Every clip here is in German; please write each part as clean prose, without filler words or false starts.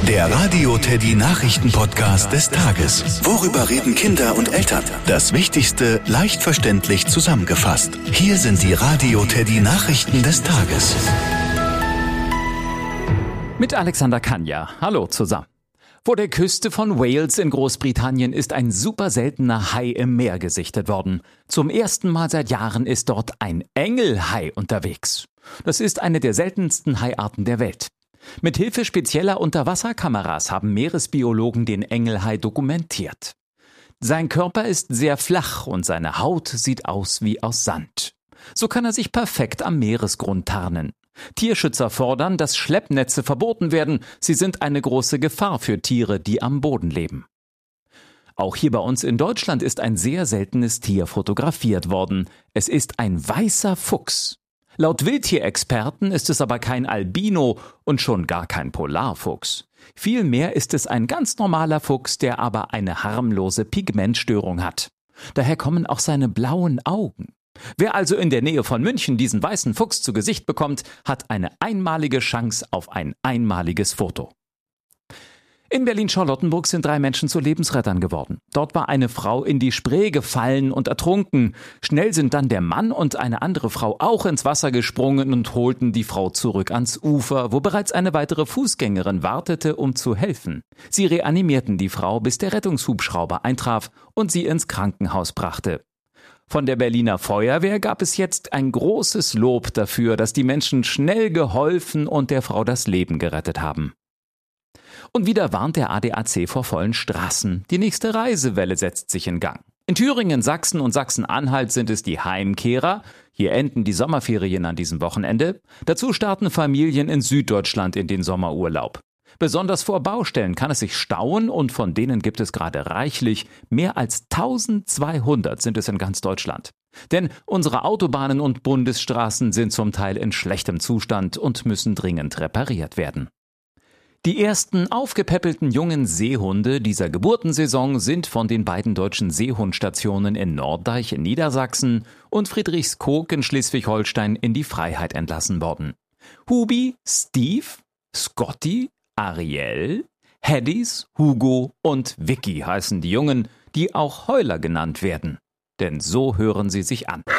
Der Radio Teddy Nachrichten-Podcast des Tages. Worüber reden Kinder und Eltern? Das Wichtigste leicht verständlich zusammengefasst. Hier sind die Radio Teddy Nachrichten des Tages. Mit Alexander Kanja. Hallo zusammen. Vor der Küste von Wales in Großbritannien ist ein super seltener Hai im Meer gesichtet worden. Zum ersten Mal seit Jahren ist dort ein Engelhai unterwegs. Das ist eine der seltensten Haiarten der Welt. Mit Hilfe spezieller Unterwasserkameras haben Meeresbiologen den Engelhai dokumentiert. Sein Körper ist sehr flach und seine Haut sieht aus wie aus Sand. So kann er sich perfekt am Meeresgrund tarnen. Tierschützer fordern, dass Schleppnetze verboten werden. Sie sind eine große Gefahr für Tiere, die am Boden leben. Auch hier bei uns in Deutschland ist ein sehr seltenes Tier fotografiert worden. Es ist ein weißer Fuchs. Laut Wildtierexperten ist es aber kein Albino und schon gar kein Polarfuchs. Vielmehr ist es ein ganz normaler Fuchs, der aber eine harmlose Pigmentstörung hat. Daher kommen auch seine blauen Augen. Wer also in der Nähe von München diesen weißen Fuchs zu Gesicht bekommt, hat eine einmalige Chance auf ein einmaliges Foto. In Berlin-Charlottenburg sind 3 Menschen zu Lebensrettern geworden. Dort war eine Frau in die Spree gefallen und ertrunken. Schnell sind dann der Mann und eine andere Frau auch ins Wasser gesprungen und holten die Frau zurück ans Ufer, wo bereits eine weitere Fußgängerin wartete, um zu helfen. Sie reanimierten die Frau, bis der Rettungshubschrauber eintraf und sie ins Krankenhaus brachte. Von der Berliner Feuerwehr gab es jetzt ein großes Lob dafür, dass die Menschen schnell geholfen und der Frau das Leben gerettet haben. Und wieder warnt der ADAC vor vollen Straßen. Die nächste Reisewelle setzt sich in Gang. In Thüringen, Sachsen und Sachsen-Anhalt sind es die Heimkehrer. Hier enden die Sommerferien an diesem Wochenende. Dazu starten Familien in Süddeutschland in den Sommerurlaub. Besonders vor Baustellen kann es sich stauen und von denen gibt es gerade reichlich. Mehr als 1200 sind es in ganz Deutschland. Denn unsere Autobahnen und Bundesstraßen sind zum Teil in schlechtem Zustand und müssen dringend repariert werden. Die ersten aufgepäppelten jungen Seehunde dieser Geburtensaison sind von den beiden deutschen Seehundstationen in Norddeich in Niedersachsen und Friedrichskoog in Schleswig-Holstein in die Freiheit entlassen worden. Hubi, Steve, Scotty, Ariel, Haddis, Hugo und Vicky heißen die Jungen, die auch Heuler genannt werden. Denn so hören sie sich an.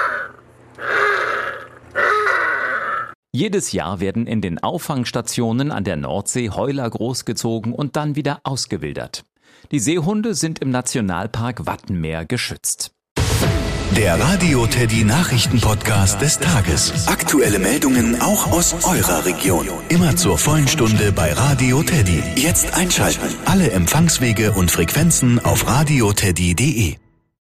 Jedes Jahr werden in den Auffangstationen an der Nordsee Heuler großgezogen und dann wieder ausgewildert. Die Seehunde sind im Nationalpark Wattenmeer geschützt. Der Radio Teddy Nachrichten-Podcast des Tages. Aktuelle Meldungen auch aus eurer Region. Immer zur vollen Stunde bei Radio Teddy. Jetzt einschalten. Alle Empfangswege und Frequenzen auf radioteddy.de.